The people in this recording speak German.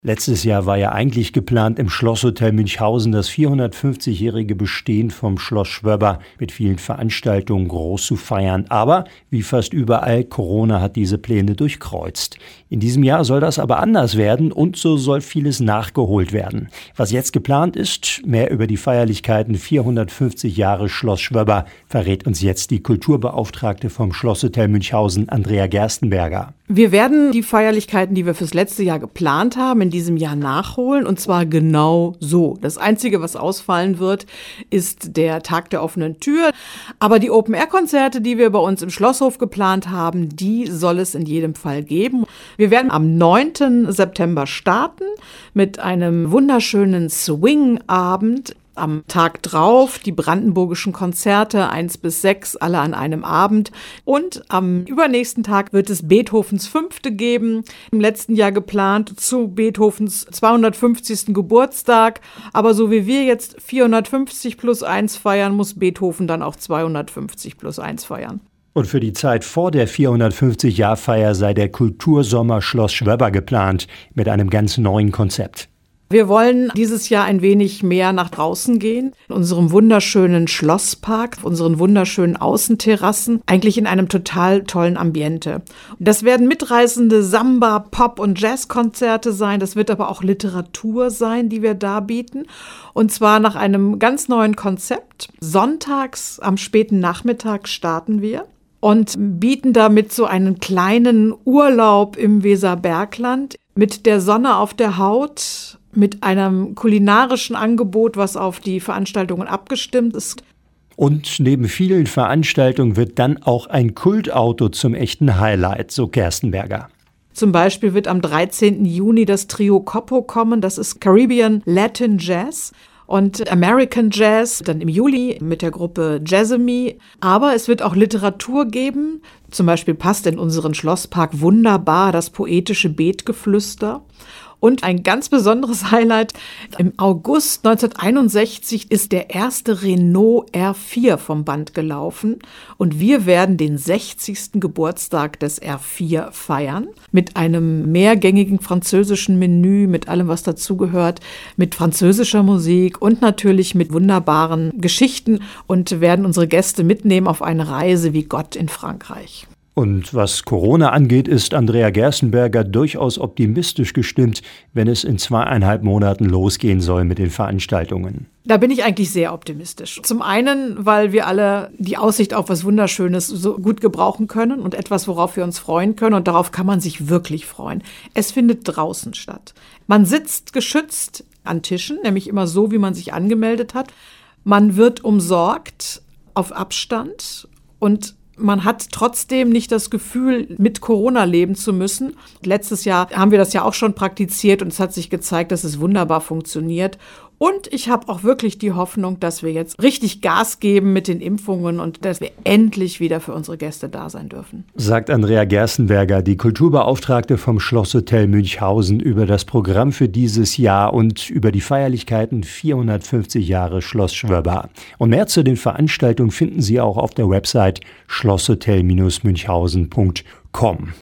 Letztes Jahr war ja eigentlich geplant, im Schlosshotel Münchhausen das 450-jährige Bestehen vom Schloss Schwöbber mit vielen Veranstaltungen groß zu feiern. Aber wie fast überall, Corona hat diese Pläne durchkreuzt. In diesem Jahr soll das aber anders werden und so soll vieles nachgeholt werden. Was jetzt geplant ist, mehr über die Feierlichkeiten 450 Jahre Schloss Schwöbber, verrät uns jetzt die Kulturbeauftragte vom Schlosshotel Münchhausen, Andrea Gerstenberger. Wir werden die Feierlichkeiten, die wir fürs letzte Jahr geplant haben, in diesem Jahr nachholen, und zwar genau so. Das Einzige, was ausfallen wird, ist der Tag der offenen Tür. Aber die Open-Air-Konzerte, die wir bei uns im Schlosshof geplant haben, die soll es in jedem Fall geben. Wir werden am 9. September starten mit einem wunderschönen Swing-Abend. Am Tag drauf die brandenburgischen Konzerte 1 bis 6, alle an einem Abend. Und am übernächsten Tag wird es Beethovens 5. geben, im letzten Jahr geplant zu Beethovens 250. Geburtstag. Aber so wie wir jetzt 450 plus 1 feiern, muss Beethoven dann auch 250 plus 1 feiern. Und für die Zeit vor der 450-Jahr-Feier sei der Kultursommer Schloss Schwöbber geplant mit einem ganz neuen Konzept. Wir wollen dieses Jahr ein wenig mehr nach draußen gehen, in unserem wunderschönen Schlosspark, unseren wunderschönen Außenterrassen, eigentlich in einem total tollen Ambiente. Das werden mitreißende Samba-, Pop- und Jazzkonzerte sein, das wird aber auch Literatur sein, die wir darbieten, und zwar nach einem ganz neuen Konzept. Sonntags am späten Nachmittag starten wir und bieten damit so einen kleinen Urlaub im Weserbergland mit der Sonne auf der Haut, mit einem kulinarischen Angebot, was auf die Veranstaltungen abgestimmt ist. Und neben vielen Veranstaltungen wird dann auch ein Kultauto zum echten Highlight, so Gerstenberger. Zum Beispiel wird am 13. Juni das Trio Coppo kommen, das ist Caribbean Latin Jazz und American Jazz, dann im Juli mit der Gruppe Jazzemy. Aber es wird auch Literatur geben, zum Beispiel passt in unseren Schlosspark wunderbar das poetische Betgeflüster. Und ein ganz besonderes Highlight, im August 1961 ist der erste Renault R4 vom Band gelaufen und wir werden den 60. Geburtstag des R4 feiern mit einem mehrgängigen französischen Menü, mit allem, was dazugehört, mit französischer Musik und natürlich mit wunderbaren Geschichten und werden unsere Gäste mitnehmen auf eine Reise wie Gott in Frankreich. Und was Corona angeht, ist Andrea Gerstenberger durchaus optimistisch gestimmt, wenn es in 2,5 Monaten losgehen soll mit den Veranstaltungen. Da bin ich eigentlich sehr optimistisch. Zum einen, weil wir alle die Aussicht auf was Wunderschönes so gut gebrauchen können und etwas, worauf wir uns freuen können. Und darauf kann man sich wirklich freuen. Es findet draußen statt. Man sitzt geschützt an Tischen, nämlich immer so, wie man sich angemeldet hat. Man wird umsorgt auf Abstand und man hat trotzdem nicht das Gefühl, mit Corona leben zu müssen. Letztes Jahr haben wir das ja auch schon praktiziert und es hat sich gezeigt, dass es wunderbar funktioniert. Und ich habe auch wirklich die Hoffnung, dass wir jetzt richtig Gas geben mit den Impfungen und dass wir endlich wieder für unsere Gäste da sein dürfen. Sagt Andrea Gerstenberger, die Kulturbeauftragte vom Schlosshotel Münchhausen, über das Programm für dieses Jahr und über die Feierlichkeiten 450 Jahre Schloss Schwöbber. Und mehr zu den Veranstaltungen finden Sie auch auf der Website schlosshotel-münchhausen.com.